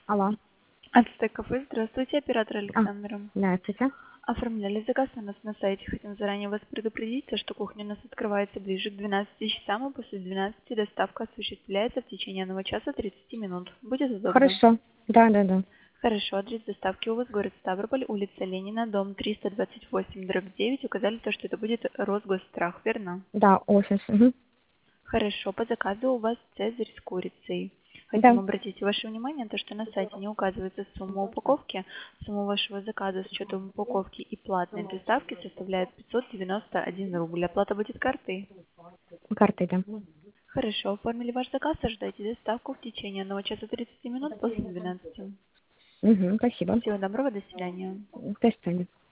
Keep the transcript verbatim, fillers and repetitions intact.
Алло. Ацтек кафе, здравствуйте, оператор А, Александра. здравствуйте. Оформляли заказ у нас на сайте. Хотим заранее вас предупредить, то, что кухня у нас открывается ближе к двенадцати часам, и после двенадцати доставка осуществляется в течение одного часа тридцати минут. Будет удобно? Хорошо. Да, да, да. Хорошо, адрес доставки у вас город Ставрополь, улица Ленина, дом триста двадцать восемь, дробь девять. Указали то, что это будет Росгосстрах, верно? Да, офис. Мгм. Хорошо, по заказу у вас цезарь с курицей. Хотим Да. обратить ваше внимание на то, что на сайте не указывается сумма упаковки. Сумма вашего заказа с учетом упаковки и платной доставки составляет пятьсот девяносто один рубль. Оплата будет картой. Картой, да. Хорошо, оформили ваш заказ, ожидайте доставку в течение одного часа тридцати минут после двенадцати. Угу, спасибо. Всего доброго, до свидания. До свидания.